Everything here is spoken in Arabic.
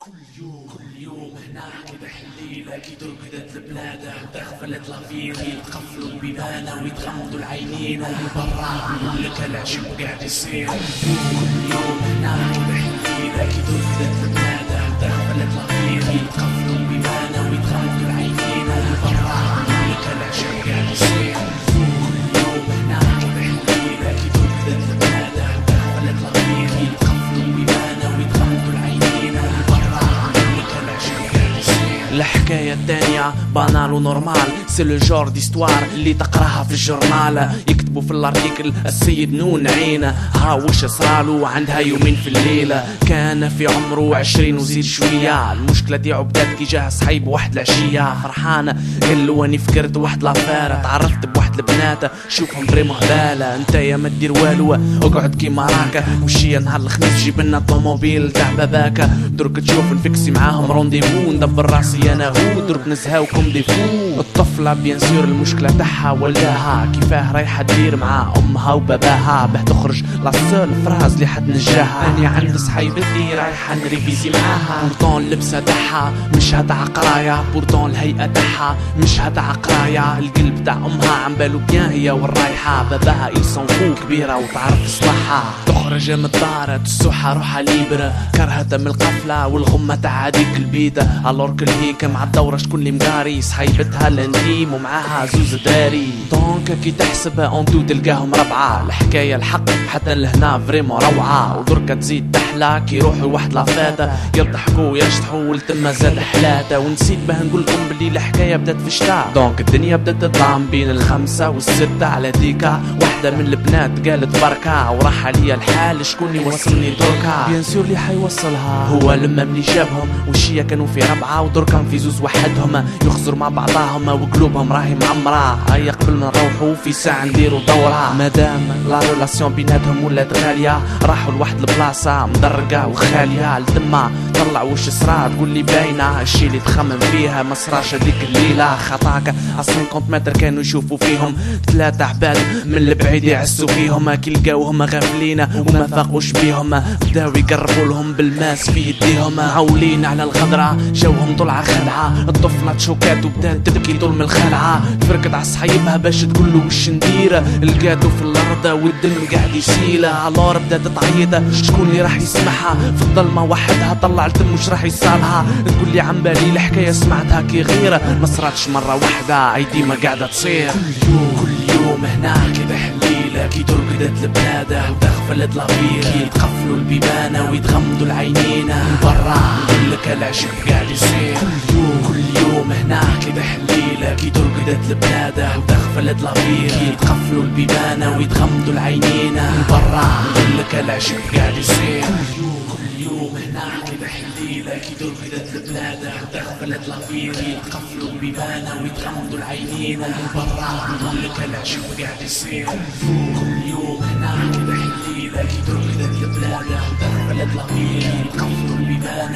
كل يوم هنا كده حليلة كي ترقدت البلادة تغفلت لافيري يتقفلوا البيبان ويتغمضوا العينين ومن برا نقول لك العجب قاعد يصير. كل يوم هنا كده حليلة كي ترقدت البلادة تغفلت لافيري يتقفلوا البيبان ويتغمضوا العينين ومن برا نقول لك العجب قاعد يصير. كل يوم هنا كده حليلة كي ترقدت البلادة تغفلت لافيري يتقفلوا البيبان ويتغمضوا العينين ومن برا. الحكاية الثانية بانال ونورمال، سي لو جور ديستوار اللي تقراها في الجورنال. يكتبوا في الارتيكل السيد نون عينه ها وش صرالو عندها يومين في الليلة. كان في عمره 20 وزيد شوية. المشكلة ديعو بدات كي جاه صحيب واحد العشية فرحانة قال له اني فكرت واحد لافير تعرفت بواحد البنات شوفهم فريمون هبالة. انت يا ما دير والو اقعد كيما راكا وشي نهار الخميس جيب لنا طوموبيل تاع باباكا درك تشوف نفكسي معاهم رونديفو ندبر راسي انا هو درك نزهاوكم ديفو. الطفلة بيان سور المشكلة تاعها ولاها كيفاه رايحة تدير مع امها وباباها باه تخرج لا سول فراز اللي حد نجاها. اني عند صحيبتي رايحة نريفيزي معاها بورتون اللبسة تاعها مش هتاع قراية بورتون الهيئة تاعها مش هتاع قراية. القلب تاع امها عم بالو بيان هي والرايحة باباها يلصن فوق كبيرة وتعرف تصلحها. تخرج من الدار تسوحها روحها ليبرة كرهتها من القفلة والغمة تاع هاديك البيدة. الور كل هيك مع الدورة شكون اللي مقاري صحيبتها الانتيم ومعاها زوز داري. دونك كي تحسب اونتو تلقاهم ربعة. الحكاية الحق حتى لهنا فريمون روعة ودركة تزيد تحلى كي يروحوا واحد لافاتة يضحكوا يشطحوا ولتما زاد حلاتة. ونسيت باه نقولكم بلي الحكاية بدات في الشتاء دونك الدنيا بدات تظلم بين 5 و6 على ديكا. واحدة من البنات قالت بركة وراح عليا الحال شكون يوصلني دركا. بيان سور اللي حيوصلها هو لما ملي جابهم وشية كانوا في ربعة ودركا في زوز وحدهم يخزروا مع بعضاهم وقلوبهم راهي معمرة. هيا قبل ما نروحوا في ساعة نديروا دورة مادام لا ريلاسيون بيناتهم ولات غالية راحوا لواحد البلاصة مدرقة وخالية. لتما طلع وش صرا تقول لي باينة الشي اللي تخمم فيها ما صراش هذيك الليلة. خطاك 50 متر كانوا يشوفوا فيهم 3 عباد من البعيد يعسوا فيهم كي لقاوهم غافلين وما فاقوش بيهم بداو يقربوا لهم بالماس في يديهم معولين على الغدرة جوهم طلعة خدعة. الطفلة تشوكات وبدات تبكي طول من الخلعة تفركت على صحيبها باش تقول له وش ندير. لقاتو في الارض والدم قاعد يسيل الور بدات تعيط شكون اللي راح يسمعها في الظلمة وحدها طلع التم وش راح يصالها. تقول لي عم بالي الحكاية سمعتها كي غير ما صراتش مرة واحدة اي ديما قاعدة تصير. كل يوم هنا كده حليلة كي ترقدت البلادة وتغفلت لافيري يتقفلوا البيبان ويتغمضوا العينين من برا نقول لك العجب قاعد يصير. كل يوم هنا كده حليلة كي ترقدت البلادة وتغفلت لافيري يتقفلوا البيبان ويتغمضوا العينين من برا نقول لك العجب قاعد يصير. كل يوم هنا كده حليلة كي ترقدت البلادة وتغفلت لافيري يتقفلوا البيبان ويتغمضوا العينين من برا نقول لك العجب قاعد يصير. كل يوم هنا كده حليلة كي ترقدت البلادة وتغفلت لافيري يتقفلوا البيبان